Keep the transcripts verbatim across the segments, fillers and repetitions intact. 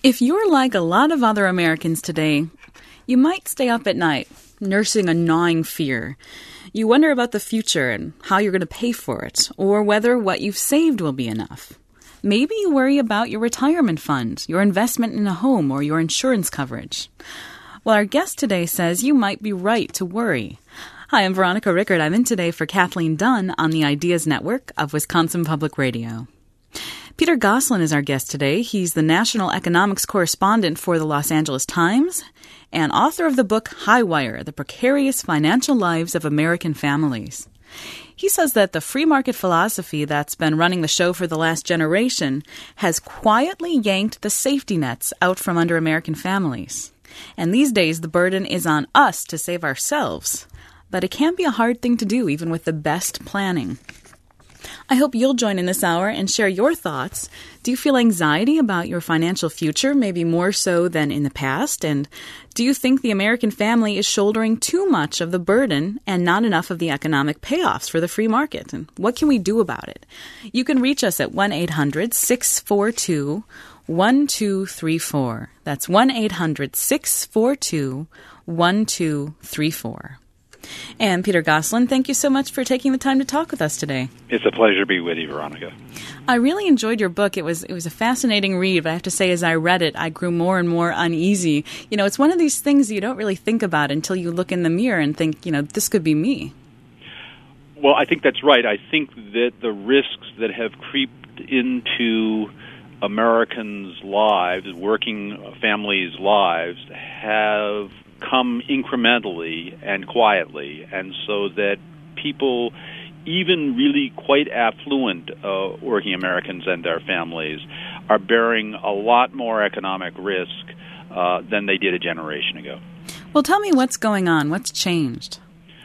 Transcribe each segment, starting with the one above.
If you're like a lot of other Americans today, you might stay up at night, nursing a gnawing fear. You wonder about the future and how you're going to pay for it, or whether what you've saved will be enough. Maybe you worry about your retirement fund, your investment in a home, or your insurance coverage. Well, our guest today says you might be right to worry. Hi, I'm Veronica Rickard. I'm in today for Kathleen Dunn on the Ideas Network of Wisconsin Public Radio. Peter Gosselin is our guest today. He's the national economics correspondent for the Los Angeles Times and author of the book Highwire, The Precarious Financial Lives of American Families. He says that the free market philosophy that's been running the show for the last generation has quietly yanked the safety nets out from under American families. And these days, the burden is on us to save ourselves. But it can be a hard thing to do, even with the best planning. I hope you'll join in this hour and share your thoughts. Do you feel anxiety about your financial future, maybe more so than in the past? And do you think the American family is shouldering too much of the burden and not enough of the economic payoffs for the free market? And what can we do about it? You can reach us at one eight hundred six four two one two three four. That's one eight hundred six four two one two three four. And Peter Gosselin, thank you so much for taking the time to talk with us today. It's a pleasure to be with you, Veronica. I really enjoyed your book. It was it was a fascinating read, but I have to say, as I read it, I grew more and more uneasy. You know, it's one of these things you don't really think about until you look in the mirror and think, you know, this could be me. Well, I think that's right. I think that the risks that have creeped into Americans' lives, working families' lives, have come incrementally and quietly, and so that people, even really quite affluent uh, working Americans and their families, are bearing a lot more economic risk uh, than they did a generation ago. Well, tell me what's going on. What's changed?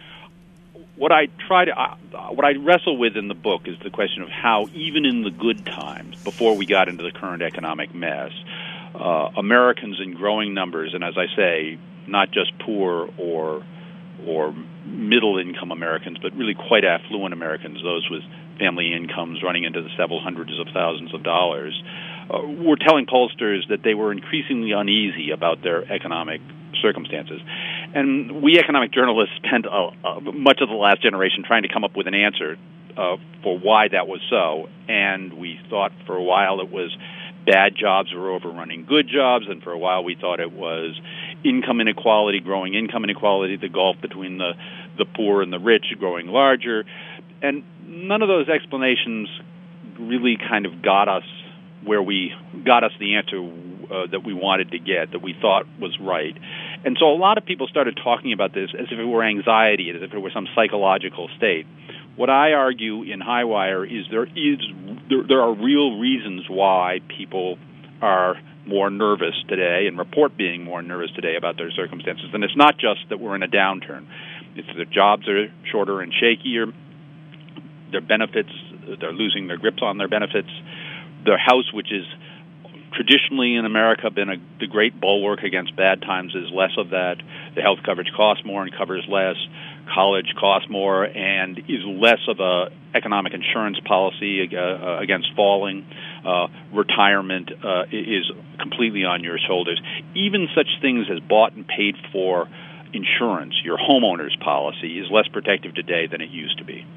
What I try to, uh, what I wrestle with in the book is the question of how, even in the good times, before we got into the current economic mess, uh, Americans in growing numbers, and as I say, not just poor or or middle-income Americans, but really quite affluent Americans, those with family incomes running into the several hundreds of thousands of dollars, uh, were telling pollsters that they were increasingly uneasy about their economic circumstances. And we economic journalists spent uh, uh, much of the last generation trying to come up with an answer uh, for why that was so, and we thought for a while it was bad jobs were overrunning good jobs, and for a while we thought it was income inequality, growing income inequality, the gulf between the, the poor and the rich growing larger. And none of those explanations really kind of got us where we got us the answer uh, that we wanted to get, that we thought was right. And so a lot of people started talking about this as if it were anxiety, as if it were some psychological state. What I argue in Highwire is there is there, there are real reasons why people are more nervous today and report being more nervous today about their circumstances. And it's not just that we're in a downturn. It's their jobs are shorter and shakier, their benefits, they're losing their grips on their benefits, their house, which is traditionally in America been a, the great bulwark against bad times, is less of that. The health coverage costs more and covers less. College costs more and is less of a economic insurance policy uh, against falling. Uh, retirement uh, is completely on your shoulders. Even such things as bought and paid for insurance, your homeowner's policy, is less protective today than it used to be.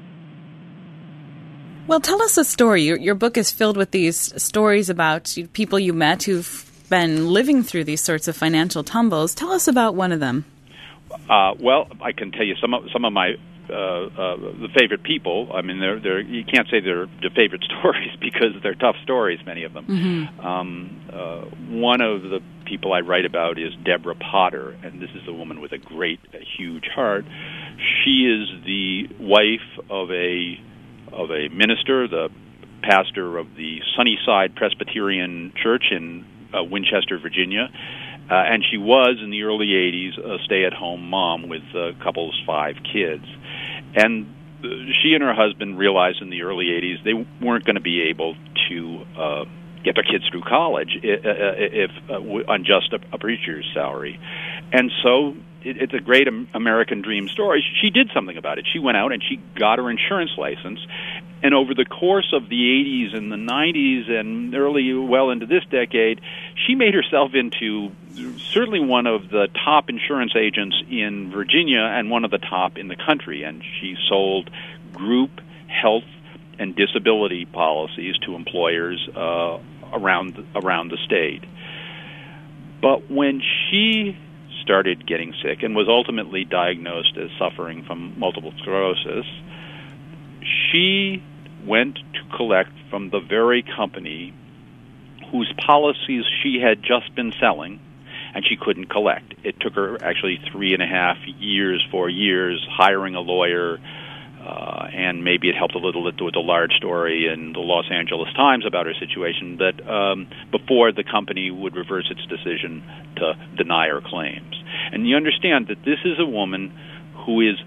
Well, tell us a story. Your, your book is filled with these stories about people you met who've been living through these sorts of financial tumbles. Tell us about one of them. Uh, well, I can tell you some of some of my uh, uh, the favorite people. I mean, they're they're you can't say they're the favorite stories because they're tough stories, many of them. Mm-hmm. Um, uh, one of the people I write about is Deborah Potter, and this is a woman with a great, a huge heart. She is the wife of a of a minister, the pastor of the Sunnyside Presbyterian Church in uh, Winchester, Virginia. Uh, and she was, in the early eighties, a stay-at-home mom with a couple's five kids. And uh, she and her husband realized in the early eighties they weren't going to be able to uh, get their kids through college if, if uh, on just a, a preacher's salary. And so it, it's a great American dream story. She did something about it. She went out and she got her insurance license, and over the course of the eighties and the nineties and early, well into this decade, she made herself into certainly one of the top insurance agents in Virginia and one of the top in the country. And she sold group health and disability policies to employers uh, around around the state. But when she started getting sick and was ultimately diagnosed as suffering from multiple sclerosis, she went to collect from the very company whose policies she had just been selling, and she couldn't collect. It took her actually three and a half years, four years, hiring a lawyer, uh, and maybe it helped a little that there was a large story in the Los Angeles Times about her situation, that um, before the company would reverse its decision to deny her claims. And you understand that this is a woman who is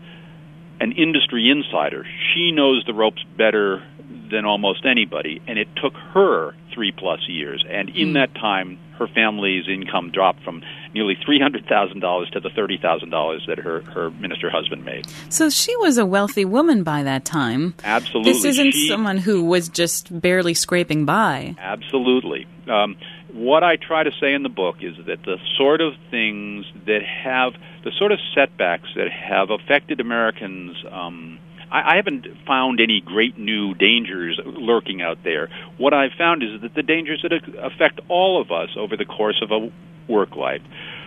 an industry insider. She knows the ropes better than almost anybody, and it took her three-plus years. And in mm. that time, her family's income dropped from nearly three hundred thousand dollars to the thirty thousand dollars that her, her minister husband made. So she was a wealthy woman by that time. Absolutely. This isn't she, someone who was just barely scraping by. Absolutely. Um, what I try to say in the book is that the sort of things that have, the sort of setbacks that have affected Americans, um, I, I haven't found any great new dangers lurking out there. What I've found is that the dangers that affect all of us over the course of a work life,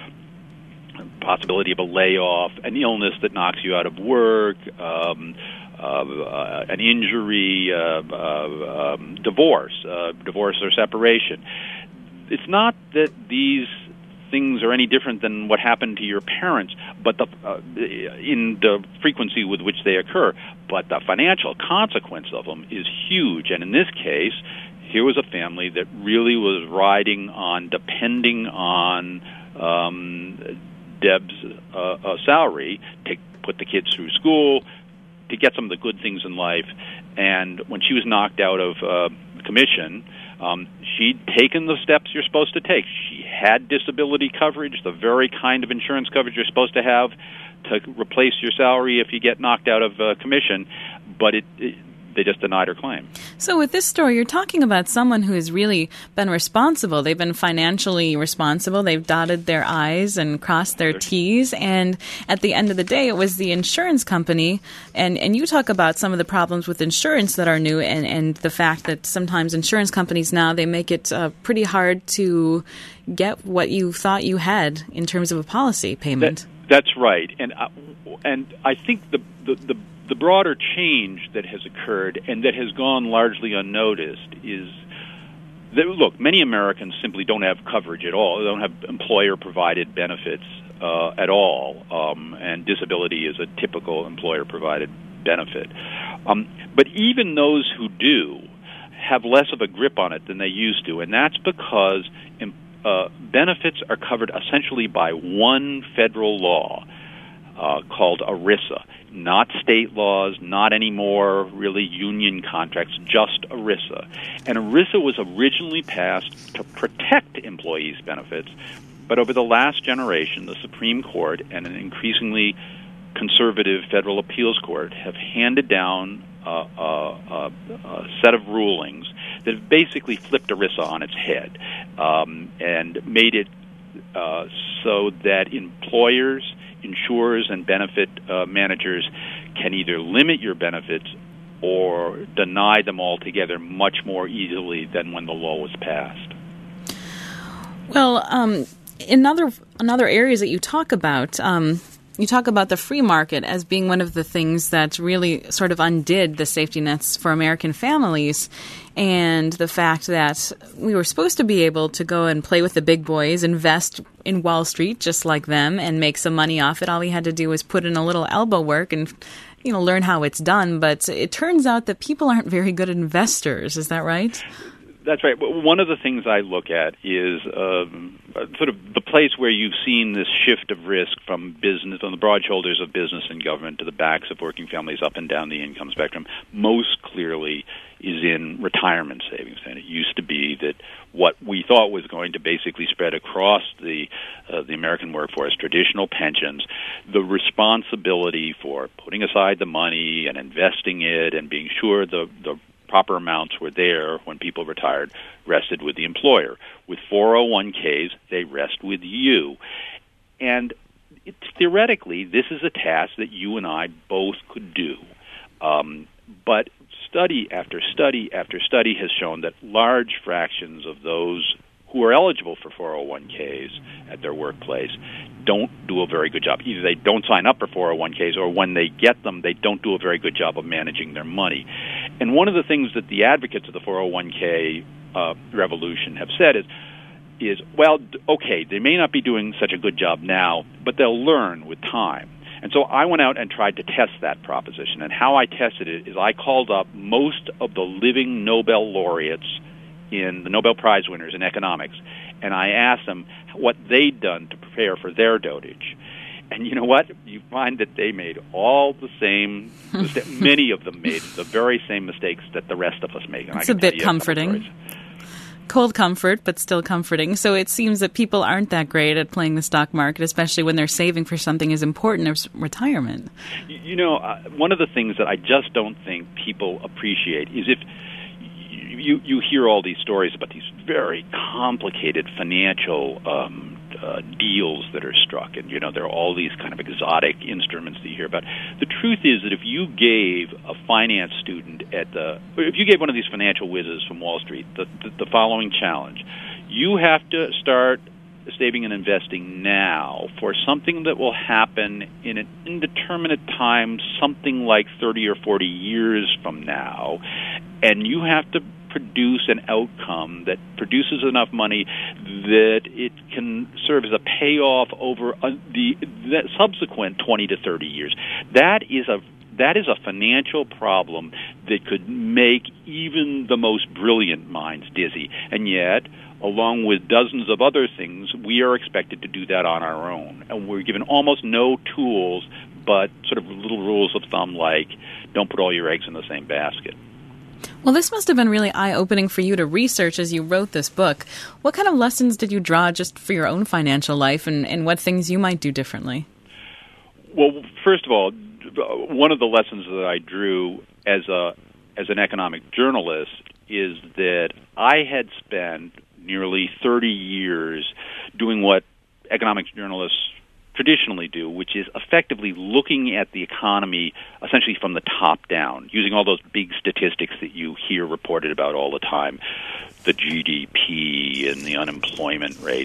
possibility of a layoff, an illness that knocks you out of work, um, uh, uh, an injury, uh, uh, um, divorce, uh, divorce or separation. It's not that these things are any different than what happened to your parents, but the, uh, in the frequency with which they occur, but the financial consequence of them is huge. And in this case, here was a family that really was riding on, depending on um, Deb's uh, uh, salary to put the kids through school, to get some of the good things in life. And when she was knocked out of uh, commission, Um, she'd taken the steps you're supposed to take. She had disability coverage, the very kind of insurance coverage you're supposed to have to replace your salary if you get knocked out of uh, commission, but it, it, they just denied her claim. So with this story, you're talking about someone who has really been responsible. They've been financially responsible. They've dotted their I's and crossed their T's. And at the end of the day, it was the insurance company. And, and you talk about some of the problems with insurance that are new, and, and the fact that sometimes insurance companies now, they make it uh, pretty hard to get what you thought you had in terms of a policy payment. That, that's right. And, uh, and I think the, the, the The broader change that has occurred and that has gone largely unnoticed is that, look, many Americans simply don't have coverage at all. They don't have employer-provided benefits uh, at all, um, and disability is a typical employer-provided benefit. Um, but even those who do have less of a grip on it than they used to, and that's because uh, benefits are covered essentially by one federal law uh, called ERISA. Not state laws, not anymore really union contracts, just ERISA. And ERISA was originally passed to protect employees' benefits, but over the last generation, the Supreme Court and an increasingly conservative federal appeals court have handed down a, a, a, a set of rulings that have basically flipped ERISA on its head um, and made it uh, so that employers, insurers, and benefit uh, managers can either limit your benefits or deny them altogether much more easily than when the law was passed. Well, um, in other, in other areas that you talk about, um, you talk about the free market as being one of the things that really sort of undid the safety nets for American families, and the fact that we were supposed to be able to go and play with the big boys, invest in Wall Street just like them, and make some money off it. All we had to do was put in a little elbow work and, you know, learn how it's done. But it turns out that people aren't very good investors. Is that right? That's right. One of the things I look at is um, sort of the place where you've seen this shift of risk from business, on the broad shoulders of business and government, to the backs of working families up and down the income spectrum. Most clearly is in retirement savings. And it used to be that what we thought was going to basically spread across the uh, the American workforce, traditional pensions, the responsibility for putting aside the money and investing it and being sure the the proper amounts were there when people retired, rested with the employer. With four oh one k's, they rest with you. And it's, theoretically, this is a task that you and I both could do. Um, but study after study after study has shown that large fractions of those who are eligible for four oh one k's at their workplace don't do a very good job. Either they don't sign up for four oh one k's, or when they get them, they don't do a very good job of managing their money. And one of the things that the advocates of the four oh one k uh, revolution have said is, is, well, okay, they may not be doing such a good job now, but they'll learn with time. And so I went out and tried to test that proposition. And how I tested it is I called up most of the living Nobel laureates in the Nobel Prize winners in economics, and I asked them what they'd done to prepare for their dotage. And you know what? You find that they made all the same, many of them made the very same mistakes that the rest of us make. And it's a bit comforting. Cold comfort, but still comforting. So it seems that people aren't that great at playing the stock market, especially when they're saving for something as important as retirement. You know, uh, one of the things that I just don't think people appreciate is if You, you hear all these stories about these very complicated financial um, uh, deals that are struck, and you know there are all these kind of exotic instruments that you hear about. The truth is that if you gave a finance student at the, if you gave one of these financial whizzes from Wall Street the, the, the following challenge, you have to start saving and investing now for something that will happen in an indeterminate time, something like thirty or forty years from now, and you have to produce an outcome that produces enough money that it can serve as a payoff over uh, the, the subsequent twenty to thirty years. That is a that is a financial problem that could make even the most brilliant minds dizzy. And yet, along with dozens of other things, we are expected to do that on our own. And we're given almost no tools but sort of little rules of thumb like don't put all your eggs in the same basket. Well, this must have been really eye-opening for you to research as you wrote this book. What kind of lessons did you draw just for your own financial life, and, and what things you might do differently? Well, first of all, one of the lessons that I drew as a as an economic journalist is that I had spent nearly thirty years doing what economics journalists traditionally do, which is effectively looking at the economy essentially from the top down, using all those big statistics that you hear reported about all the time, the G D P and the unemployment rate.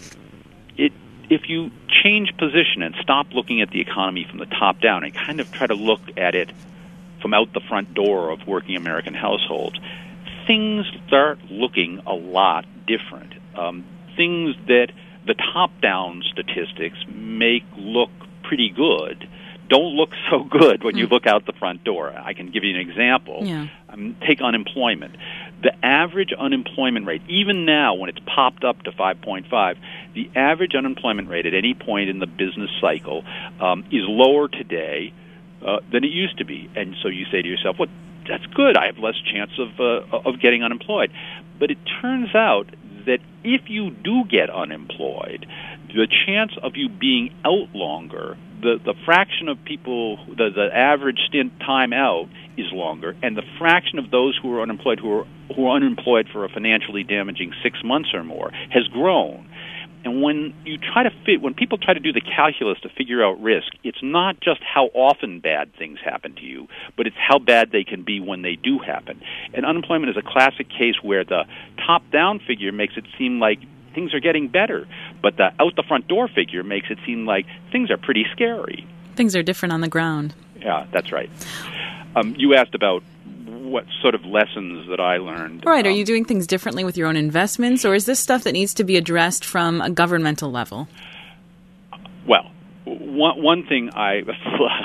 It, if you change position and stop looking at the economy from the top down and kind of try to look at it from out the front door of working American households, things start looking a lot different. Um, things that the top-down statistics make look pretty good don't look so good when mm. you look out the front door. I can give you an example. Yeah. Um, take unemployment. The average unemployment rate, even now when it's popped up to five point five, the average unemployment rate at any point in the business cycle um, is lower today uh, than it used to be. And so you say to yourself, well, that's good. I have less chance of uh, of getting unemployed. But it turns out that if you do get unemployed, the chance of you being out longer, the, the fraction of people, the, the average stint time out is longer, and the fraction of those who are unemployed who are, who are unemployed for a financially damaging six months or more has grown. And when you try to fit, when people try to do the calculus to figure out risk, it's not just how often bad things happen to you, but it's how bad they can be when they do happen. And unemployment is a classic case where the top-down figure makes it seem like things are getting better, but the out-the-front-door figure makes it seem like things are pretty scary. Things are different on the ground. Yeah, that's right. Um, you asked about what sort of lessons that I learned. Right. Are um, you doing things differently with your own investments, or is this stuff that needs to be addressed from a governmental level? Well, one, one thing I, I've,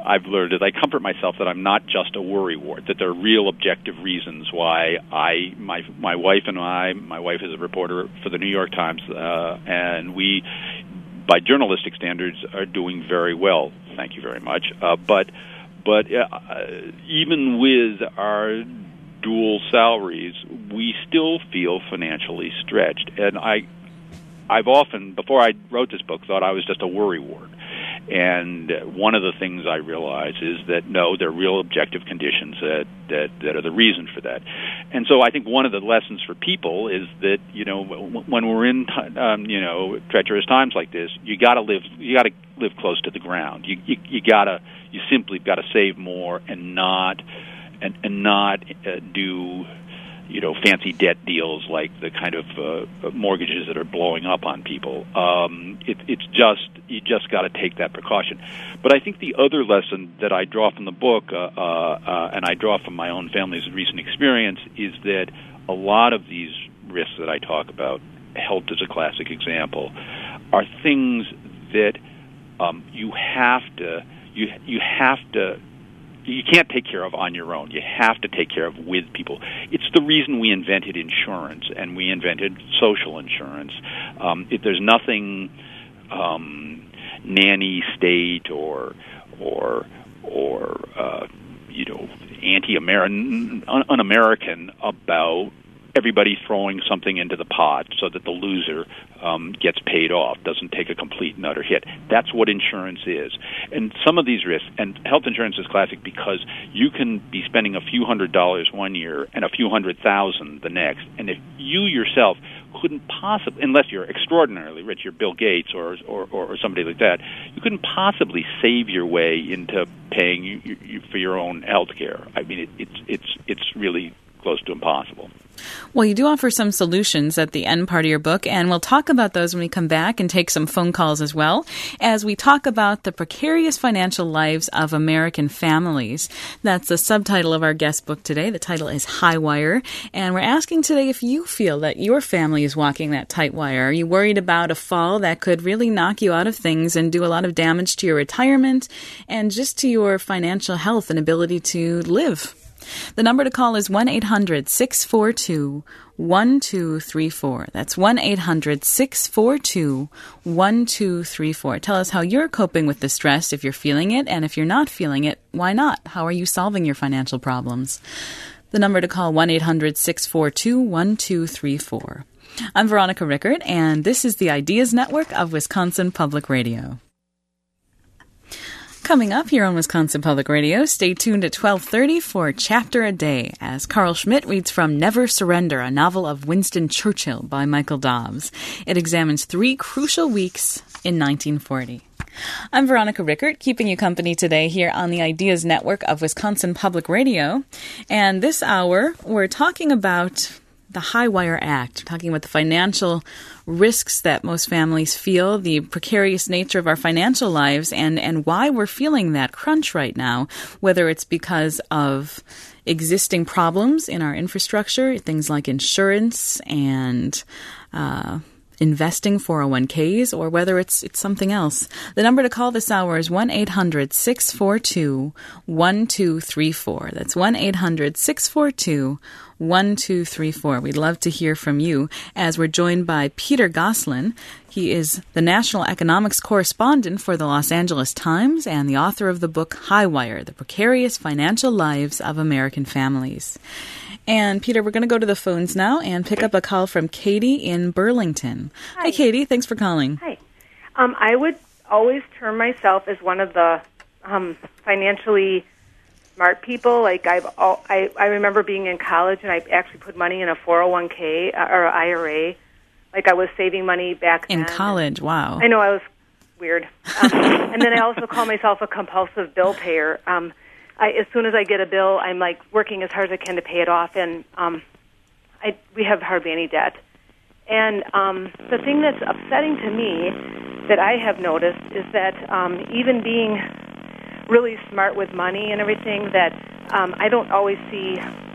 I've learned is I comfort myself that I'm not just a worrywart, that there are real objective reasons why I, my my wife and I, my wife is a reporter for the New York Times, uh, and we, by journalistic standards, are doing very well. Thank you very much. Uh, but but uh, even with our dual salaries, we still feel financially stretched. And I, I've often, before I wrote this book, thought I was just a worrywart. And one of the things I realize is that, no, there are real objective conditions that, that, that are the reason for that. And so I think one of the lessons for people is that, you know, when we're in, um, you know, treacherous times like this, you got to live, you got to live close to the ground. You, you, you got to, you simply got to save more and not, and, and not uh, do, you know, fancy debt deals like the kind of uh, mortgages that are blowing up on people. Um, it, it's just, you just got to take that precaution. But I think the other lesson that I draw from the book, uh, uh, uh, and I draw from my own family's recent experience, is that a lot of these risks that I talk about, health is a classic example, are things that um, you have to, you you have to, you can't take care of on your own. You have to take care of with people. It's the reason we invented insurance, and we invented social insurance. Um, if there's nothing um, nanny state or or or uh, you know anti-American, un- un-American about everybody throwing something into the pot so that the loser um, gets paid off, doesn't take a complete and utter hit. That's what insurance is. And some of these risks, and health insurance is classic because you can be spending a few hundred dollars one year and a few hundred thousand the next. And if you yourself couldn't possibly, unless you're extraordinarily rich, you're Bill Gates or or, or somebody like that, you couldn't possibly save your way into paying you, you, for your own health care. I mean, it, it's it's it's really close to impossible. Well, you do offer some solutions at the end part of your book, and we'll talk about those when we come back and take some phone calls as well, as we talk about the precarious financial lives of American families. That's the subtitle of our guest book today. The title is High Wire, and we're asking today if you feel that your family is walking that tight wire. Are you worried about a fall that could really knock you out of things and do a lot of damage to your retirement and just to your financial health and ability to live? The number to call is one eight hundred six four two one two three four. That's one eight hundred six four two one two three four. Tell us how you're coping with the stress if you're feeling it, and if you're not feeling it, why not? How are you solving your financial problems? The number to call, one eight hundred six four two one two three four. I'm Veronica Rickert, and this is the Ideas Network of Wisconsin Public Radio. Coming up here on Wisconsin Public Radio, stay tuned at twelve thirty for Chapter a Day, as Carl Schmidt reads from Never Surrender, a novel of Winston Churchill by Michael Dobbs. It examines three crucial weeks in nineteen forty. I'm Veronica Rickert, keeping you company today here on the Ideas Network of Wisconsin Public Radio. And this hour, we're talking about the High Wire Act, talking about the financial risks that most families feel, the precarious nature of our financial lives, and, and why we're feeling that crunch right now, whether it's because of existing problems in our infrastructure, things like insurance and uh investing four oh one k's, or whether it's it's something else. The number to call this hour is one eight hundred six four two one two three four. That's one eight hundred six four two one two three four. We'd love to hear from you, as we're joined by Peter Gosselin. He is the national economics correspondent for the Los Angeles Times and the author of the book High Wire, The Precarious Financial Lives of American Families. And, Peter, we're going to go to the phones now and pick up a call from Katie in Burlington. Hi, Hi Katie. Thanks for calling. Hi. Um, I would always term myself as one of the um, financially smart people. Like, I've all, I, I remember being in college, and I actually put money in a four oh one k or I R A. Like, I was saving money back then. In college, wow. I know, I was weird. Um, and then I also call myself a compulsive bill payer. Um I, as soon as I get a bill, I'm like working as hard as I can to pay it off, and um, I, we have hardly any debt. And um, the thing that's upsetting to me that I have noticed is that um, even being really smart with money and everything, that um, I don't always see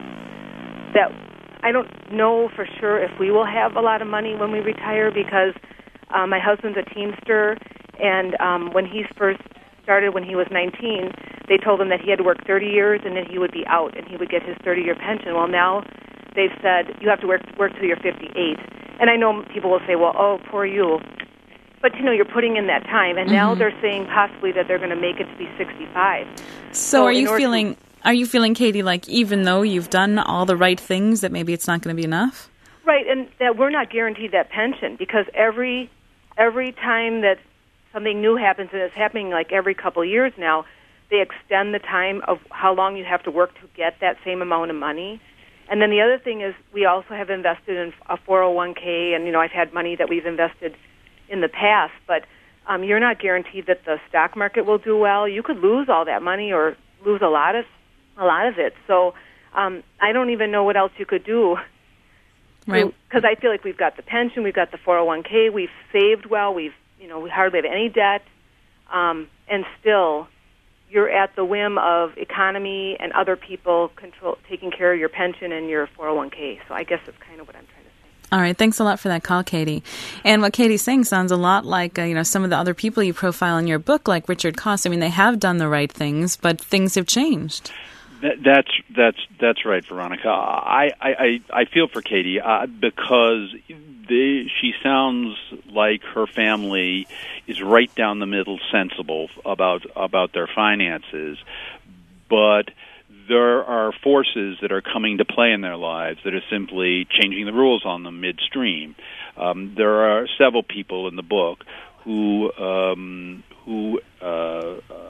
that. I don't know for sure if we will have a lot of money when we retire, because uh, my husband's a Teamster, and um, when he first started when he was nineteen, they told him that he had to work thirty years and then he would be out and he would get his thirty-year pension. Well, now they've said you have to work work till you're fifty-eight. And I know people will say, well, oh, poor you. But, you know, you're putting in that time. And mm-hmm. now they're saying possibly that they're going to make it to be sixty-five. So, so are you feeling... To- Are you feeling, Katie, like even though you've done all the right things, that maybe it's not going to be enough? Right, and that we're not guaranteed that pension because every every time that something new happens, and it's happening like every couple of years now, they extend the time of how long you have to work to get that same amount of money. And then the other thing is we also have invested in a four oh one k, and, you know, I've had money that we've invested in the past, but um, you're not guaranteed that the stock market will do well. You could lose all that money or lose a lot of a lot of it. So um, I don't even know what else you could do. Right. Because I feel like we've got the pension, we've got the four oh one k, we've saved well, we've, you know, we hardly have any debt, um, and still you're at the whim of economy and other people control taking care of your pension and your four oh one k. So I guess that's kind of what I'm trying to say. All right. Thanks a lot for that call, Katie. And what Katie's saying sounds a lot like, uh, you know, some of the other people you profile in your book, like Richard Koss. I mean, they have done the right things, but things have changed. That, that's that's that's right, Veronica. I I, I feel for Katie uh, because they, she sounds like her family is right down the middle, sensible about about their finances, but there are forces that are coming to play in their lives that are simply changing the rules on them midstream. Um, there are several people in the book who um, who. Uh, uh,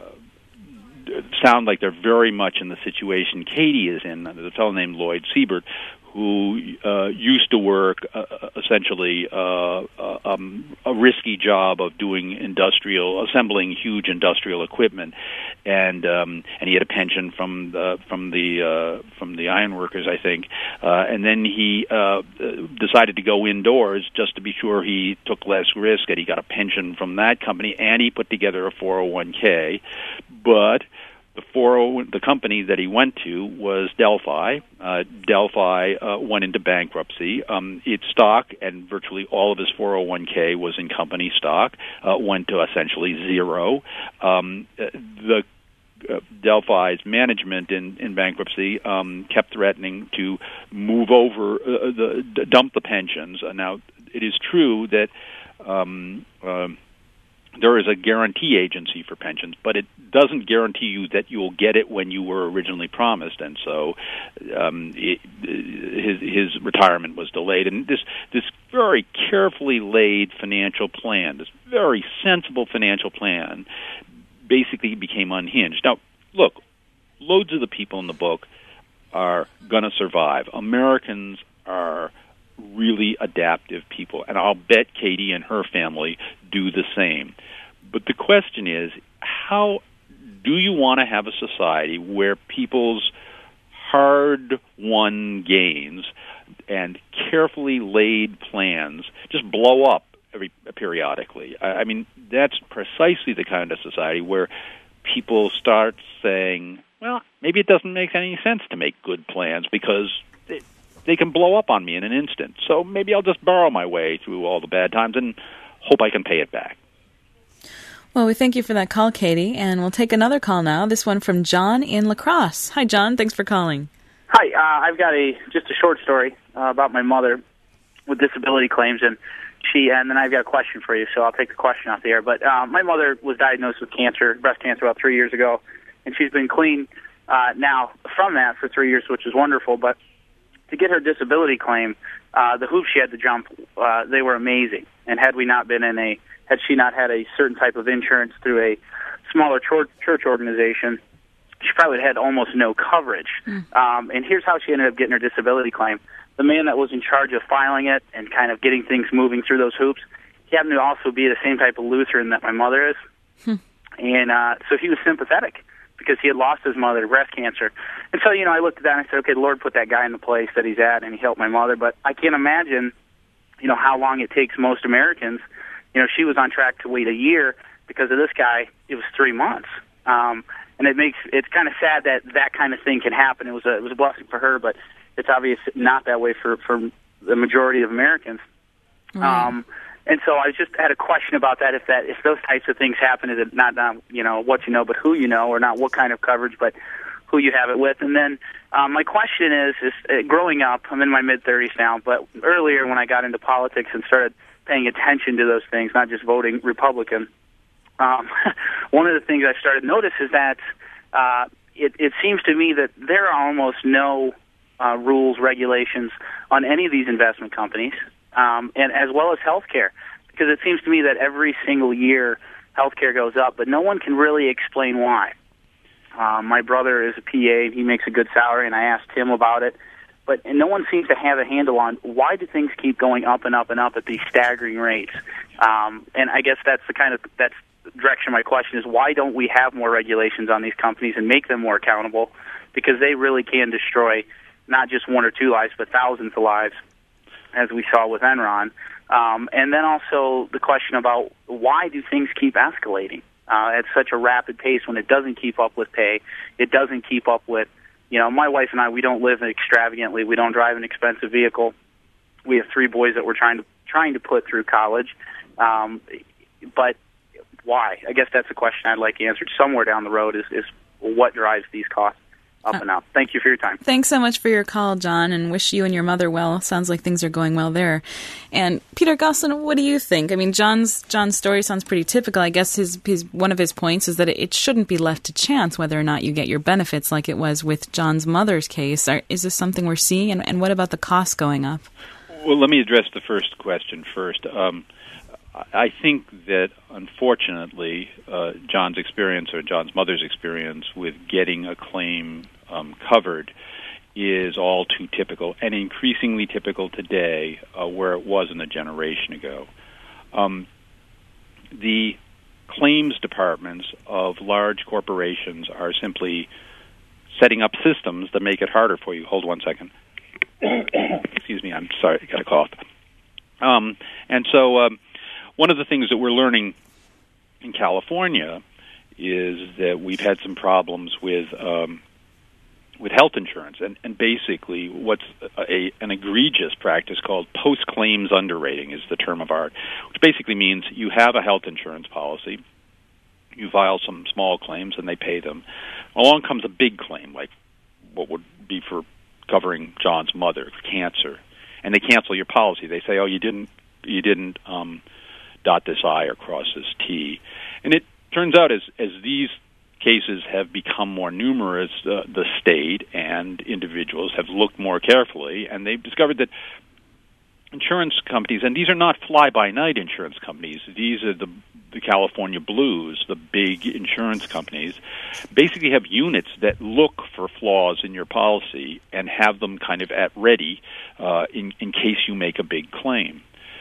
sound like they're very much in the situation Katie is in. There's a fellow named Lloyd Siebert who uh, used to work uh, essentially uh, uh, um, a risky job of doing industrial, assembling huge industrial equipment, and um, and he had a pension from the from the uh, from the ironworkers, I think, uh, and then he uh, decided to go indoors just to be sure he took less risk, and he got a pension from that company, and he put together a four oh one k, but The four oh the company that he went to was Delphi. Uh, Delphi uh, went into bankruptcy. Um, its stock, and virtually all of his four oh one k was in company stock, uh, went to essentially zero. Um, the uh, Delphi's management in, in bankruptcy um, kept threatening to move over, uh, the dump the pensions. Uh, now, it is true that Um, uh, there is a guarantee agency for pensions, but it doesn't guarantee you that you'll get it when you were originally promised, and so um, it, his his retirement was delayed. And this this very carefully laid financial plan, this very sensible financial plan, basically became unhinged. Now, look, loads of the people in the book are going to survive. Americans are really adaptive people, and I'll bet Katie and her family do the same. But the question is, how do you want to have a society where people's hard-won gains and carefully laid plans just blow up every periodically? I mean, that's precisely the kind of society where people start saying, well, maybe it doesn't make any sense to make good plans because it, they can blow up on me in an instant. So maybe I'll just borrow my way through all the bad times and hope I can pay it back. Well, we thank you for that call, Katie, and we'll take another call now, this one from John in La Crosse. Hi, John. Thanks for calling. Hi. Uh, I've got a just a short story uh, about my mother with disability claims, and she and then I've got a question for you, so I'll take the question off the air. But uh, my mother was diagnosed with cancer, breast cancer, about three years ago, and she's been clean uh, now from that for three years, which is wonderful. But to get her disability claim, uh, the hoops she had to jump, uh, they were amazing. And had we not been in a Had she not had a certain type of insurance through a smaller church, church organization, she probably had almost no coverage. Mm. Um, and here's how she ended up getting her disability claim. The man that was in charge of filing it and kind of getting things moving through those hoops, he happened to also be the same type of Lutheran that my mother is. Hmm. And uh, so he was sympathetic because he had lost his mother to breast cancer. And so, you know, I looked at that and I said, okay, the Lord put that guy in the place that he's at, and he helped my mother. But I can't imagine, you know, how long it takes most Americans. You know, she was on track to wait a year because of this guy. It was three months, um, and it makes it's kind of sad that that kind of thing can happen. It was a it was a blessing for her, but it's obvious not that way for for the majority of Americans. Right. Um, And so I just had a question about that. If that, if those types of things happen, is it not, not you know what you know, but who you know, or not what kind of coverage, but who you have it with? And then um, my question is, is uh, growing up, I'm in my mid thirties now, but earlier when I got into politics and started paying attention to those things, not just voting Republican, um, one of the things I started to notice is that uh, it, it seems to me that there are almost no uh, rules, regulations on any of these investment companies. Um, and as well as healthcare, because it seems to me that every single year healthcare goes up, but no one can really explain why. Um, my brother is a P A; he makes a good salary, and I asked him about it, but and no one seems to have a handle on why do things keep going up and up and up at these staggering rates. Um, and I guess that's the kind of that's the direction my question is: why don't we have more regulations on these companies and make them more accountable? Because they really can destroy not just one or two lives, but thousands of lives, as we saw with Enron. Um, and then also the question about why do things keep escalating uh, at such a rapid pace when it doesn't keep up with pay, it doesn't keep up with, you know, my wife and I, we don't live extravagantly, we don't drive an expensive vehicle. We have three boys that we're trying to trying to put through college. Um, but why? I guess that's a question I'd like answered somewhere down the road is, is what drives these costs up and up. Thank you for your time. Thanks so much for your call, John, and wish you and your mother well. Sounds like things are going well there. And Peter Gosselin, what do you think? I mean, John's John's story sounds pretty typical. I guess his, his one of his points is that it shouldn't be left to chance whether or not you get your benefits, like it was with John's mother's case. Are, is this something we're seeing? And, and what about the costs going up? Well, let me address the first question first. Um, I think that, unfortunately, uh, John's experience or John's mother's experience with getting a claim um, covered is all too typical and increasingly typical today uh, where it wasn't a generation ago. Um, the claims departments of large corporations are simply setting up systems that make it harder for you. Hold one second. Excuse me, I'm sorry, I got a cough. Um, and so um, one of the things that we're learning in California is that we've had some problems with um, with health insurance, and, and basically what's a, an egregious practice called post-claims underwriting is the term of art, which basically means you have a health insurance policy, you file some small claims, and they pay them. Along comes a big claim, like what would be for covering John's mother, cancer, and they cancel your policy. They say, oh, you didn't you didn't um, dot this I or cross this T. And it turns out as, as these cases have become more numerous, uh, the state and individuals have looked more carefully, and they've discovered that insurance companies, and these are not fly-by-night insurance companies, these are the, the California Blues, the big insurance companies, basically have units that look for flaws in your policy and have them kind of at ready uh, in, in case you make a big claim.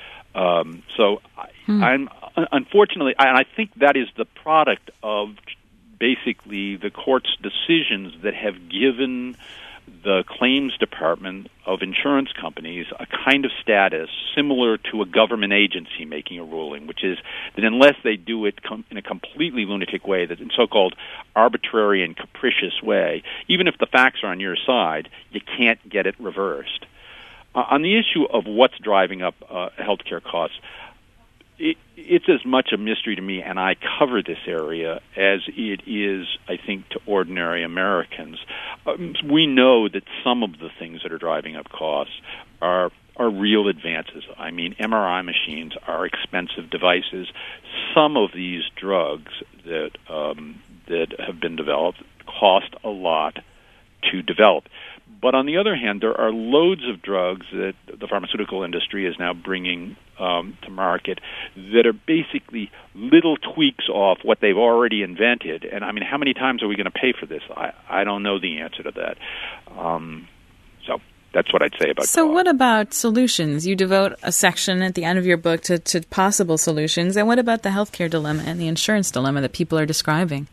Um, so hmm. I'm unfortunately, and I think that is the product of basically the court's decisions that have given the claims department of insurance companies a kind of status similar to a government agency making a ruling, which is that unless they do it com- in a completely lunatic way, that in so-called arbitrary and capricious way, even if the facts are on your side, you can't get it reversed. Uh, on the issue of what's driving up uh, healthcare costs, It, it's as much a mystery to me, and I cover this area, as it is, I think, to ordinary Americans. Um, we know that some of the things that are driving up costs are are real advances. I mean, M R I machines are expensive devices. Some of these drugs that um, that have been developed cost a lot to develop. But on the other hand, there are loads of drugs that the pharmaceutical industry is now bringing um, to market that are basically little tweaks off what they've already invented. And, I mean, how many times are we going to pay for this? I, I don't know the answer to that. Um, so that's what I'd say about So cost. What about solutions? You devote a section at the end of your book to, to possible solutions. And what about the healthcare dilemma and the insurance dilemma that people are describing?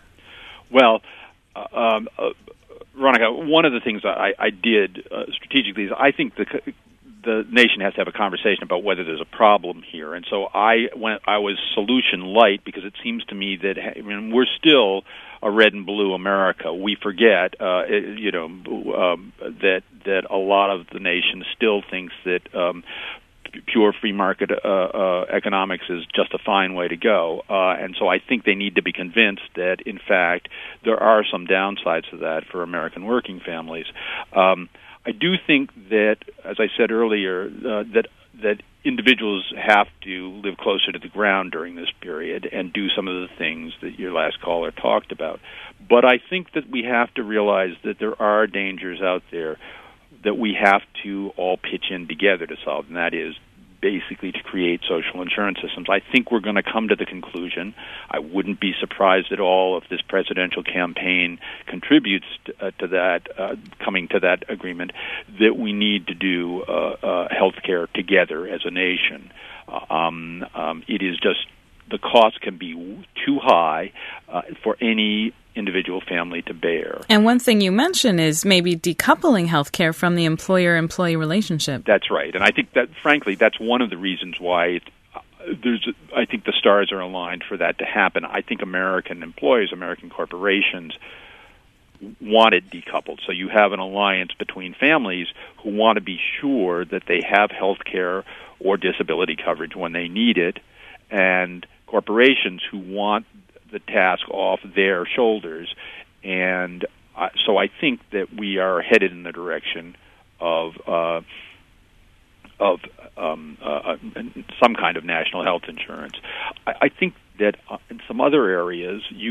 Well, uh, um, uh, Veronica, one of the things I, I did uh, strategically is I think the the nation has to have a conversation about whether there's a problem here, and so I went. I was solution light because it seems to me that I mean, we're still a red and blue America. We forget, uh, you know, um, that that a lot of the nation still thinks that um, pure free market uh, uh, economics is just a fine way to go. Uh, and so I think they need to be convinced that, in fact, there are some downsides to that for American working families. Um, I do think that, as I said earlier, uh, that that individuals have to live closer to the ground during this period and do some of the things that your last caller talked about. But I think that we have to realize that there are dangers out there that we have to all pitch in together to solve, and that is basically to create social insurance systems. I think we're going to come to the conclusion, I wouldn't be surprised at all if this presidential campaign contributes to, uh, to that, uh, coming to that agreement, that we need to do uh, uh, health care together as a nation. Uh, um, um, it is just, the cost can be too high uh, for any individual family to bear. And one thing you mentioned is maybe decoupling healthcare from the employer-employee relationship. That's right. And I think that, frankly, that's one of the reasons why it, uh, there's, I think the stars are aligned for that to happen. I think American employers, American corporations want it decoupled. So you have an alliance between families who want to be sure that they have health care or disability coverage when they need it, and corporations who want the task off their shoulders. And uh, so I think that we are headed in the direction of uh, of um, uh, some kind of national health insurance. I, I think that uh, in some other areas you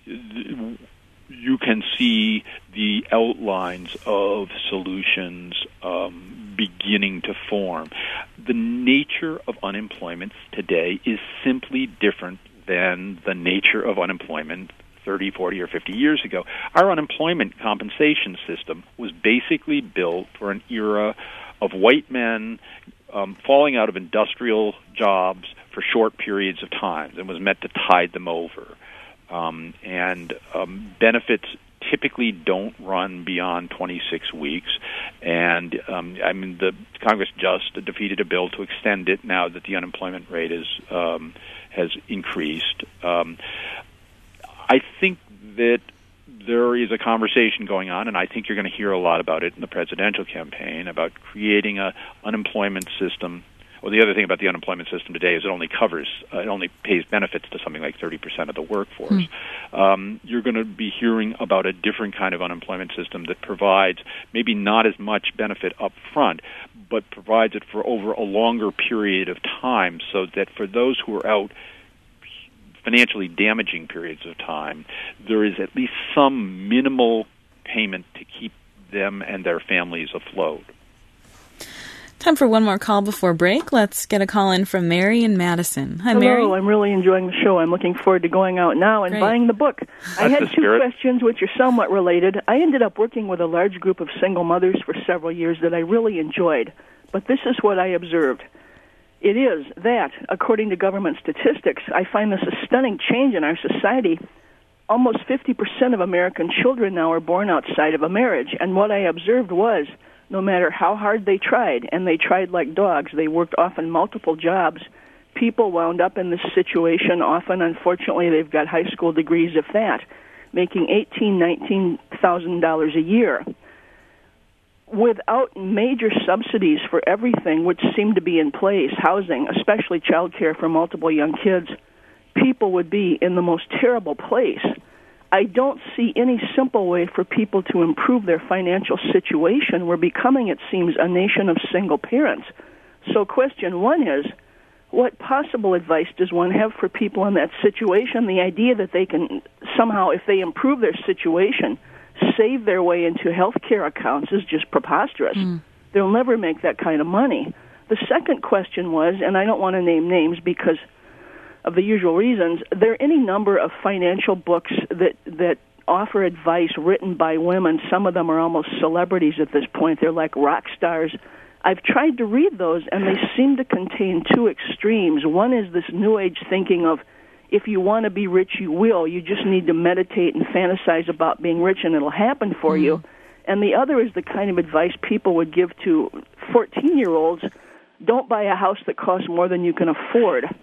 you can see the outlines of solutions um, beginning to form. The nature of unemployment today is simply different than the nature of unemployment thirty, forty, or fifty years ago. Our unemployment compensation system was basically built for an era of white men um, falling out of industrial jobs for short periods of time and was meant to tide them over. Um, and um, benefits typically don't run beyond twenty-six weeks. And, um, I mean, the Congress just defeated a bill to extend it now that the unemployment rate is um, has increased. Um, I think that there is a conversation going on, and I think you're going to hear a lot about it in the presidential campaign, about creating a unemployment system. Well, the other thing about the unemployment system today is it only covers, uh, it only pays benefits to something like thirty percent of the workforce. Mm. Um, you're going to be hearing about a different kind of unemployment system that provides maybe not as much benefit up front, but provides it for over a longer period of time, so that for those who are out financially damaging periods of time, there is at least some minimal payment to keep them and their families afloat. Time for one more call before break. Let's get a call in from Mary in Madison. Hi, Hello, Mary. Hello, I'm really enjoying the show. I'm looking forward to going out now and Great. buying the book. That's I had the two spirit. questions which are somewhat related. I ended up working with a large group of single mothers for several years that I really enjoyed. But this is what I observed. It is that, according to government statistics, I find this a stunning change in our society. Almost fifty percent of American children now are born outside of a marriage. And what I observed was, no matter how hard they tried, and they tried like dogs, they worked often multiple jobs, people wound up in this situation. Often, unfortunately, they've got high school degrees, if that, making eighteen thousand dollars, nineteen thousand dollars a year. Without major subsidies for everything, which seem to be in place, housing, especially child care for multiple young kids, people would be in the most terrible place. I don't see any simple way for people to improve their financial situation. We're becoming, it seems, a nation of single parents. So question one is, what possible advice does one have for people in that situation? The idea that they can somehow, if they improve their situation, save their way into health care accounts is just preposterous. Mm. They'll never make that kind of money. The second question was, and I don't want to name names because of the usual reasons, there are any number of financial books that, that offer advice written by women. Some of them are almost celebrities at this point. They're like rock stars. I've tried to read those, and they seem to contain two extremes. One is this New Age thinking of, if you want to be rich, you will. You just need to meditate and fantasize about being rich, and it'll happen for mm-hmm. you. And the other is the kind of advice people would give to fourteen-year-olds, don't buy a house that costs more than you can afford.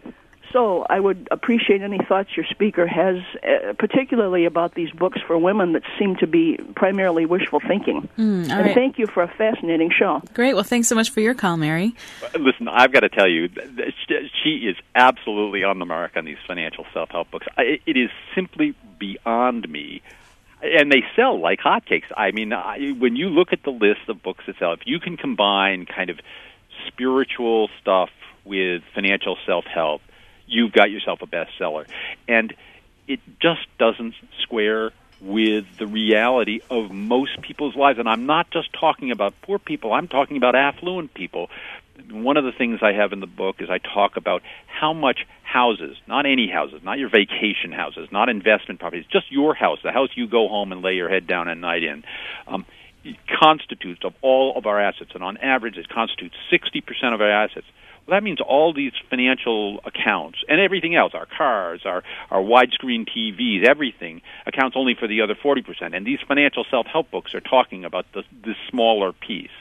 so, I would appreciate any thoughts your speaker has, uh, particularly about these books for women that seem to be primarily wishful thinking. Mm, all and right. thank you for a fascinating show. Great. Well, thanks so much for your call, Mary. Listen, I've got to tell you, she is absolutely on the mark on these financial self-help books. It is simply beyond me. And they sell like hotcakes. I mean, I, when you look at the list of books itself, you can combine kind of spiritual stuff with financial self-help, you've got yourself a bestseller. And it just doesn't square with the reality of most people's lives. And I'm not just talking about poor people, I'm talking about affluent people. One of the things I have in the book is I talk about how much houses, not any houses, not your vacation houses, not investment properties, just your house, the house you go home and lay your head down at night in, um, it constitutes of all of our assets. And on average, it constitutes sixty percent of our assets. Well, that means all these financial accounts and everything else, our cars, our, our widescreen T Vs, everything, accounts only for the other forty percent. And these financial self-help books are talking about the, the smaller piece.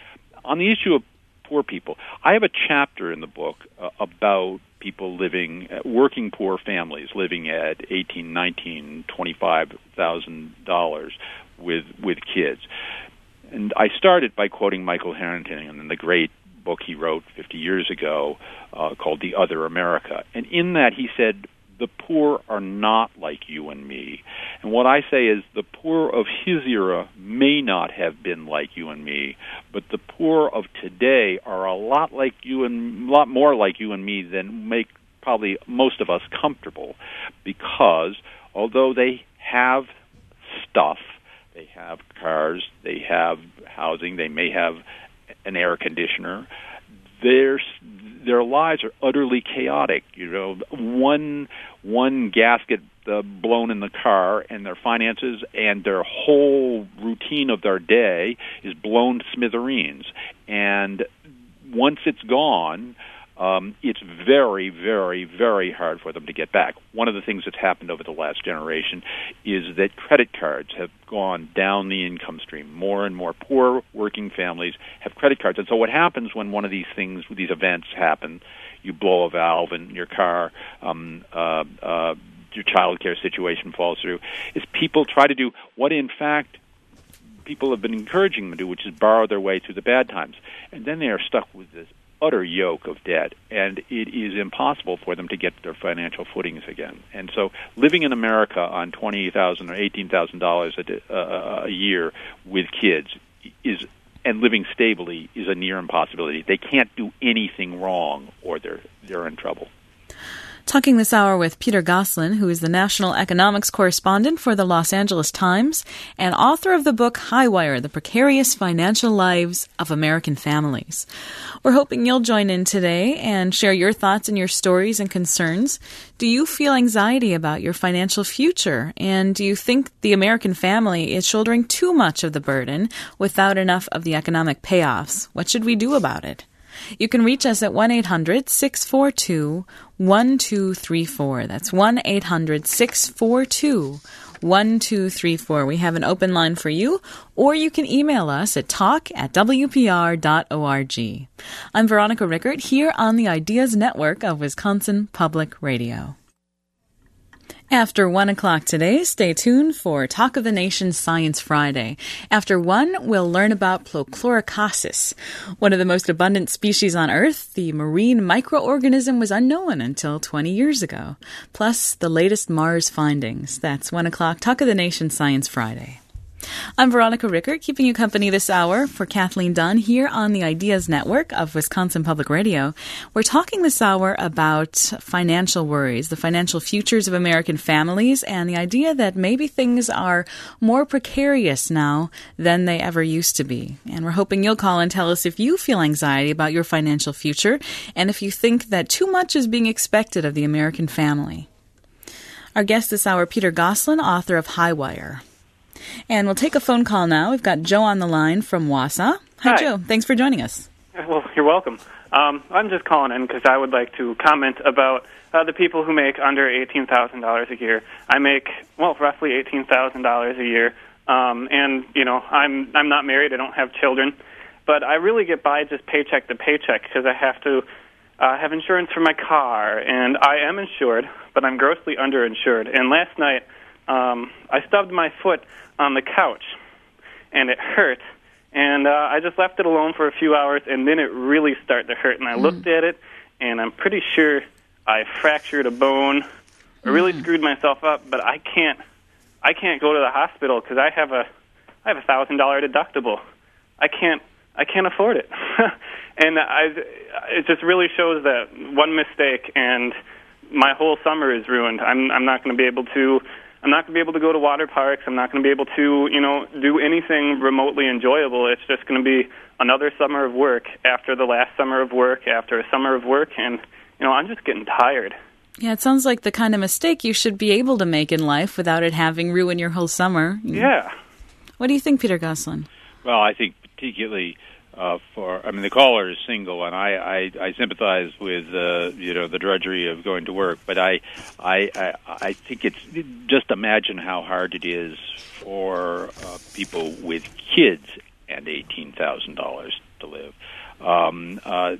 On the issue of poor people, I have a chapter in the book uh, about people living, uh, working poor families living at eighteen, nineteen, twenty-five thousand dollars with with kids. And I started by quoting Michael Harrington in the great book he wrote fifty years ago uh, called The Other America. And in that he said, the poor are not like you and me. And what I say is the poor of his era may not have been like you and me, but the poor of today are a lot like you and a lot more like you and me than make probably most of us comfortable, because although they have stuff, they have cars, they have housing, they may have an air conditioner, their their lives are utterly chaotic. You know, one one gasket uh, blown in the car, and their finances and their whole routine of their day is blown to smithereens. And once it's gone, um, it's very, very, very hard for them to get back. One of the things that's happened over the last generation is that credit cards have gone down the income stream. More and more poor working families have credit cards. And so what happens when one of these things, these events happen, you blow a valve in your car, um, uh, uh, your child care situation falls through, is people try to do what, in fact, people have been encouraging them to do, which is borrow their way through the bad times. And then they are stuck with this utter yoke of debt, and it is impossible for them to get their financial footings again. And so living in America on twenty thousand dollars or eighteen thousand dollars a, uh, a year with kids is, and living stably, is a near impossibility. They can't do anything wrong or they're they're in trouble. Talking this hour with Peter Gosselin, who is the national economics correspondent for the Los Angeles Times and author of the book Highwire, The Precarious Financial Lives of American Families. We're hoping you'll join in today and share your thoughts and your stories and concerns. Do you feel anxiety about your financial future? And do you think the American family is shouldering too much of the burden without enough of the economic payoffs? What should we do about it? You can reach us at one eight hundred six four two one two three four. That's one eight hundred six four two one two three four. We have an open line for you, or you can email us at talk at w p r dot org. I'm Veronica Rickert here on the Ideas Network of Wisconsin Public Radio. After one o'clock today, stay tuned for Talk of the Nation Science Friday. After one, we'll learn about Plochlorococcus. One of the most abundant species on Earth, the marine microorganism was unknown until twenty years ago. Plus, the latest Mars findings. That's one o'clock, Talk of the Nation Science Friday. I'm Veronica Rickert, keeping you company this hour for Kathleen Dunn here on the Ideas Network of Wisconsin Public Radio. We're talking this hour about financial worries, the financial futures of American families, and the idea that maybe things are more precarious now than they ever used to be. And we're hoping you'll call and tell us if you feel anxiety about your financial future and if you think that too much is being expected of the American family. Our guest this hour, Peter Gosselin, author of Highwire. And we'll take a phone call now. We've got Joe on the line from Wausau. Hi, Hi. Joe. Thanks for joining us. Well, you're welcome. Um, I'm just calling in because I would like to comment about uh, the people who make under eighteen thousand dollars a year. I make, well, roughly eighteen thousand dollars a year, um, and, you know, I'm I'm not married. I don't have children, but I really get by just paycheck to paycheck because I have to uh, have insurance for my car, and I am insured, but I'm grossly underinsured. And last night, um, I stubbed my foot on the couch, and it hurt. And uh, I just left it alone for a few hours, and then it really started to hurt. And I mm. looked at it, and I'm pretty sure I fractured a bone. I really mm. screwed myself up, but I can't. I can't go to the hospital because I have a, I have a thousand dollar deductible. I can't. I can't afford it. And I, it just really shows that one mistake and my whole summer is ruined. I'm, I'm not going to be able to. I'm not going to be able to go to water parks. I'm not going to be able to, you know, do anything remotely enjoyable. It's just going to be another summer of work after the last summer of work, after a summer of work, and, you know, I'm just getting tired. Yeah, it sounds like the kind of mistake you should be able to make in life without it having ruined your whole summer. Yeah. What do you think, Peter Gosselin? Well, I think particularly uh, for, I mean, the caller is single, and I, I, I sympathize with, uh, you know, the drudgery of going to work, but I, I, I, I think it's, just imagine how hard it is for uh, people with kids and eighteen thousand dollars to live. Um, uh,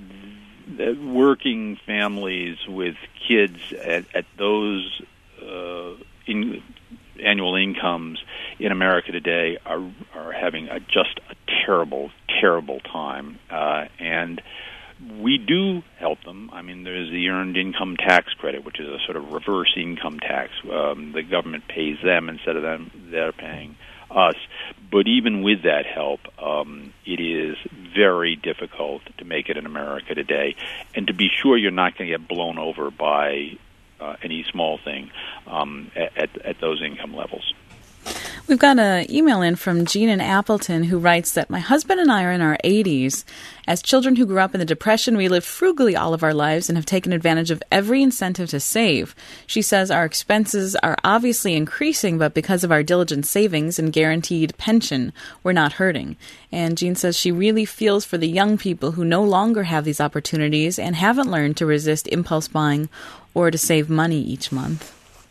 working families with kids at, at those uh, in, annual incomes in America today are are having a, just a terrible, terrible time, uh, and we do help them. I mean, there's the Earned Income Tax Credit, which is a sort of reverse income tax. Um, the government pays them instead of them they're paying us. But even with that help, um, it is very difficult to make it in America today. And to be sure you're not going to get blown over by uh, any small thing um, at, at those income levels. We've got an email in from Jean in Appleton who writes that my husband and I are in our eighties. As children who grew up in the Depression, we lived frugally all of our lives and have taken advantage of every incentive to save. She says our expenses are obviously increasing, but because of our diligent savings and guaranteed pension, we're not hurting. And Jean says she really feels for the young people who no longer have these opportunities and haven't learned to resist impulse buying or to save money each month.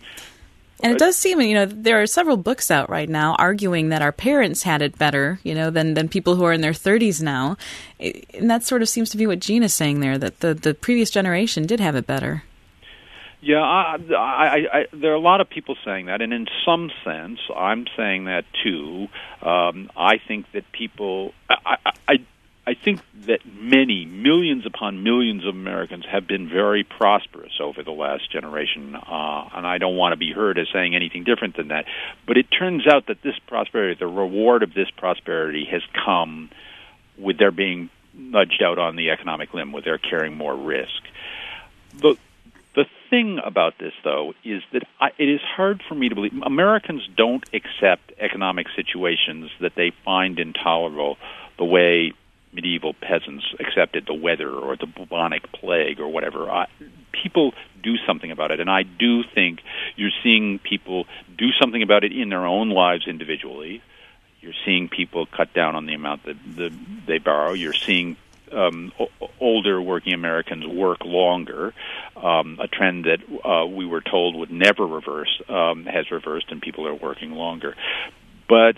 And it does seem, you know, there are several books out right now arguing that our parents had it better, you know, than, than people who are in their thirties now. And that sort of seems to be what Gina's saying there, that the, the previous generation did have it better. Yeah, I, I, I, there are a lot of people saying that, and in some sense, I'm saying that too. Um, I think that people, I, I, I think that many, millions upon millions of Americans have been very prosperous over the last generation, uh, and I don't want to be heard as saying anything different than that. But it turns out that this prosperity, the reward of this prosperity, has come with their being nudged out on the economic limb, with their carrying more risk. The the thing about this, though, is that I, it is hard for me to believe Americans don't accept economic situations that they find intolerable the way medieval peasants accepted the weather or the bubonic plague or whatever. I, people do something about it, and I do think you're seeing people do something about it in their own lives individually. You're seeing people cut down on the amount that the, they borrow. You're seeing um, o- older working Americans work longer, um, a trend that uh, we were told would never reverse, um, has reversed, and people are working longer. But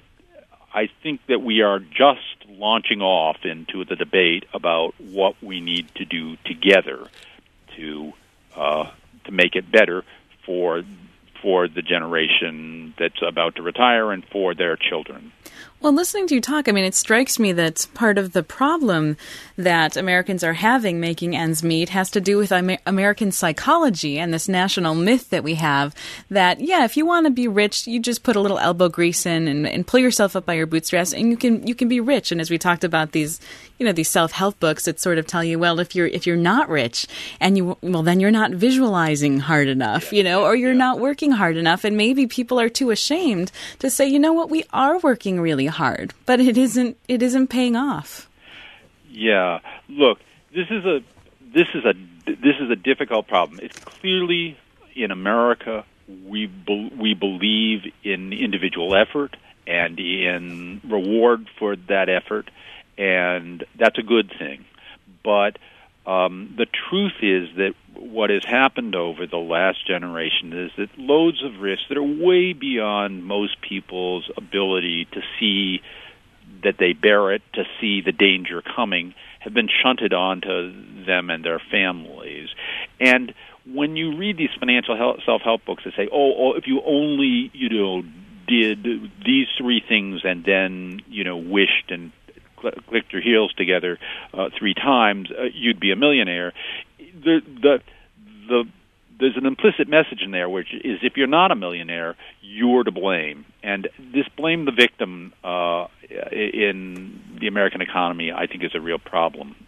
I think that we are just launching off into the debate about what we need to do together to uh, to make it better for for the generation that's about to retire and for their children. Well, listening to you talk, I mean, it strikes me that part of the problem that Americans are having making ends meet has to do with Amer- American psychology and this national myth that we have that, yeah, if you want to be rich, you just put a little elbow grease in and, and pull yourself up by your bootstraps, and you can you can be rich. And as we talked about these, you know, these self-help books that sort of tell you, well, if you're if you're not rich, and you well, then you're not visualizing hard enough, you know, or you're not working hard enough, and maybe people are too ashamed to say, you know what, we are working really hard, but it isn't it isn't paying off. Yeah, look, this is a this is a this is a difficult problem. It's clearly in America we be, we believe in individual effort and in reward for that effort, and that's a good thing. But um, the truth is that what has happened over the last generation is that loads of risks that are way beyond most people's ability to see that they bear it, to see the danger coming, have been shunted onto them and their families. And when you read these financial help, self-help books that say, oh, oh, if you only, you know, did these three things and then, you know, wished and cl- clicked your heels together uh, three times, uh, you'd be a millionaire. The, the, the, there's an implicit message in there, which is if you're not a millionaire, you're to blame. And this blame the victim uh, in the American economy, I think, is a real problem.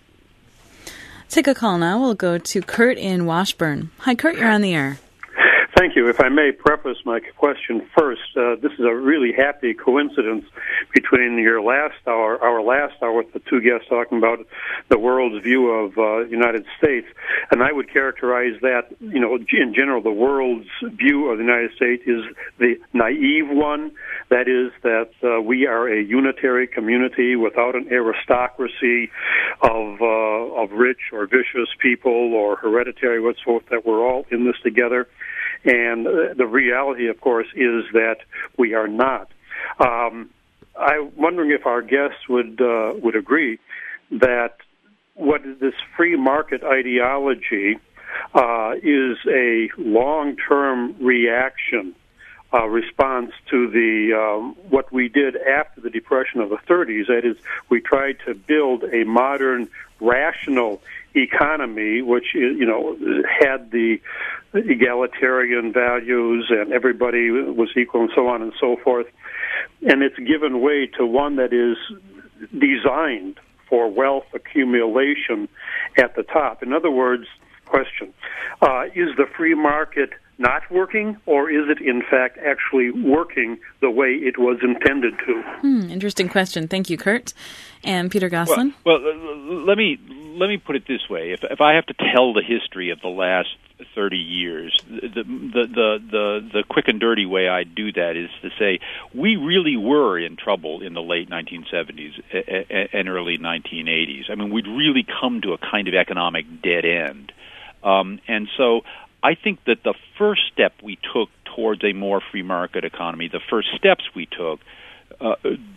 Take a call now. We'll go to Kurt in Washburn. Hi, Kurt, you're on the air. Thank you. If I may preface my question first, uh, this is a really happy coincidence between your last hour, our last hour with the two guests talking about the world's view of uh, United States. And I would characterize that, you know, in general, the world's view of the United States is the naive one. That is that uh, we are a unitary community without an aristocracy of uh, of rich or vicious people or hereditary whatsoever, that we're all in this together. And uh, the reality, of course, is that we are not. Um, I'm wondering if our guests would uh, would agree that what this free market ideology uh, is a long-term reaction, uh, response to the um, what we did after the Depression of the thirties. That is, we tried to build a modern, rational economy, which, you know, had the egalitarian values and everybody was equal and so on and so forth. And it's given way to one that is designed for wealth accumulation at the top. In other words, question, uh, is the free market not working, or is it, in fact, actually working the way it was intended to? Hmm, interesting question. Thank you, Kurt. And Peter Gosselin? Well, well let me let me put it this way. If, if I have to tell the history of the last thirty years, the, the, the, the, the quick and dirty way I do that is to say we really were in trouble in the late nineteen seventies and early nineteen eighties. I mean, we'd really come to a kind of economic dead end. Um, and so I think that the first step we took towards a more free market economy, the first steps we took, uh,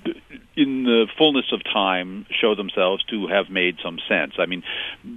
in the fullness of time, show themselves to have made some sense. I mean,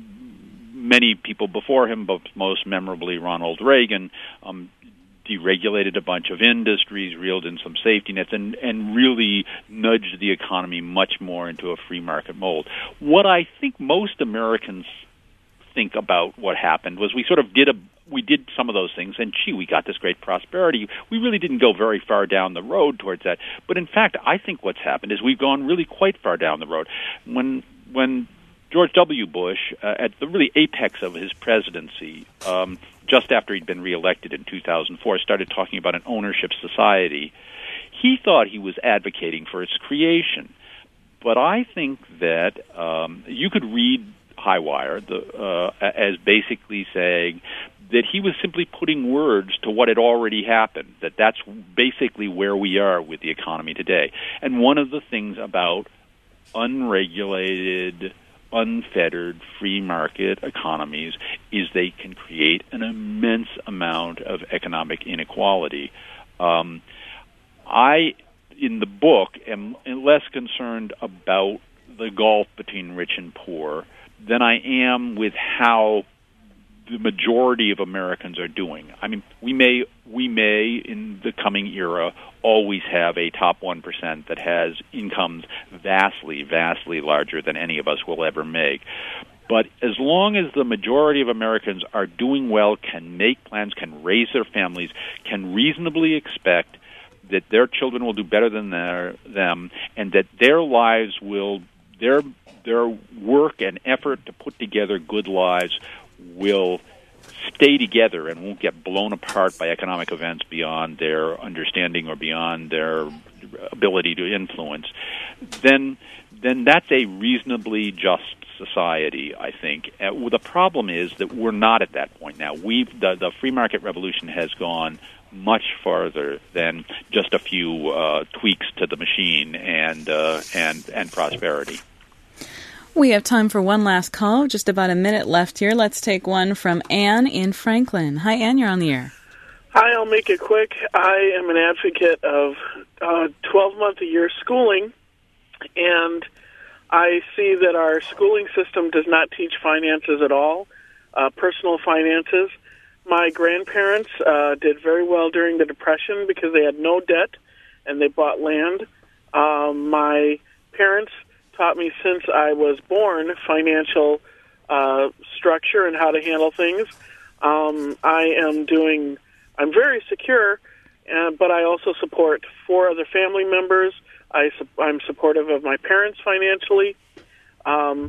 many people before him, but most memorably Ronald Reagan, um, deregulated a bunch of industries, reeled in some safety nets, and, and really nudged the economy much more into a free market mold. What I think most Americans think about what happened was we sort of did a we did some of those things, and gee, we got this great prosperity. We really didn't go very far down the road towards that. But in fact, I think what's happened is we've gone really quite far down the road. When when George W. Bush, uh, at the really apex of his presidency, um, just after he'd been reelected in two thousand four, started talking about an ownership society, he thought he was advocating for its creation. But I think that um, you could read Highwire the, uh, as basically saying that he was simply putting words to what had already happened, that that's basically where we are with the economy today. And one of the things about unregulated, unfettered, free market economies is they can create an immense amount of economic inequality. Um, I, in the book, am less concerned about the gulf between rich and poor than I am with how the majority of Americans are doing. I mean, we may, we may in the coming era always have a top one percent that has incomes vastly, vastly larger than any of us will ever make. But as long as the majority of Americans are doing well, can make plans, can raise their families, can reasonably expect that their children will do better than their, them, and that their lives will, their their work and effort to put together good lives will stay together and won't get blown apart by economic events beyond their understanding or beyond their ability to influence, then then that's a reasonably just society, I think. Uh, well, the problem is that we're not at that point now. We've the, the free market revolution has gone much farther than just a few uh, tweaks to the machine and uh, and and prosperity. We have time for one last call. Just about a minute left here. Let's take one from Anne in Franklin. Hi, Anne. You're on the air. Hi, I'll make it quick. I am an advocate of uh, twelve-month-a-year schooling, and I see that our schooling system does not teach finances at all, uh, personal finances. My grandparents uh, did very well during the Depression because they had no debt and they bought land. Um, my parents taught me since I was born financial uh, structure and how to handle things. Um, I am doing, I'm very secure, uh, but I also support four other family members. I, I'm supportive of my parents financially. Um,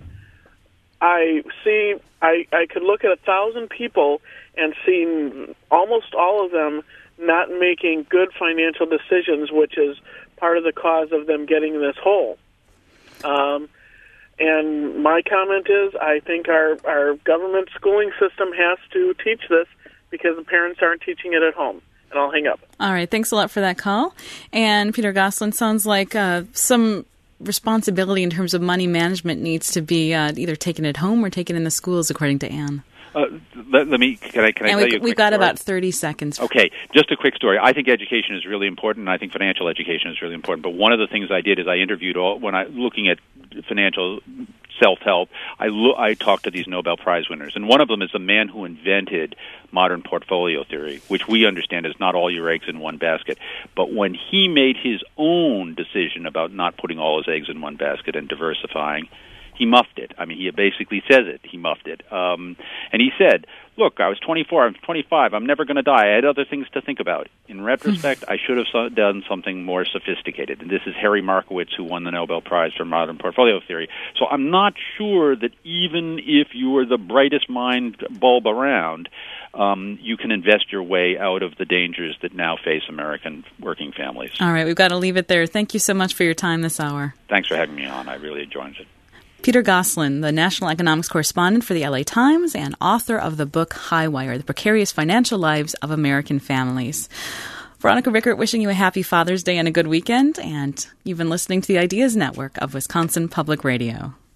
I see, I, I could look at a thousand people and see almost all of them not making good financial decisions, which is part of the cause of them getting in this hole. Um, and my comment is, I think our, our government schooling system has to teach this because the parents aren't teaching it at home. And I'll hang up. All right. Thanks a lot for that call. And Peter Gosselin, sounds like uh, some responsibility in terms of money management needs to be uh, either taken at home or taken in the schools, according to Anne. Uh, let, let me, can I, can I and tell we, you a quick we've got story? about thirty seconds. Okay, just a quick story. I think education is really important, and I think financial education is really important. But one of the things I did is I interviewed all, when I looking at financial self-help, I, lo- I talked to these Nobel Prize winners. And one of them is the man who invented modern portfolio theory, which we understand is not all your eggs in one basket. But when he made his own decision about not putting all his eggs in one basket and diversifying, he muffed it. I mean, he basically says it. He muffed it. Um, and he said, look, I was twenty-four, I'm twenty-five, I'm never going to die. I had other things to think about. In retrospect, I should have so- done something more sophisticated. And this is Harry Markowitz, who won the Nobel Prize for modern portfolio theory. So I'm not sure that even if you are the brightest mind bulb around, um, you can invest your way out of the dangers that now face American working families. All right, we've got to leave it there. Thank you so much for your time this hour. Thanks for having me on. I really enjoyed it. Peter Gosselin, the national economics correspondent for the L A Times and author of the book Highwire, The Precarious Financial Lives of American Families. Veronica Rickert wishing you a happy Father's Day and a good weekend, and you've been listening to the Ideas Network of Wisconsin Public Radio.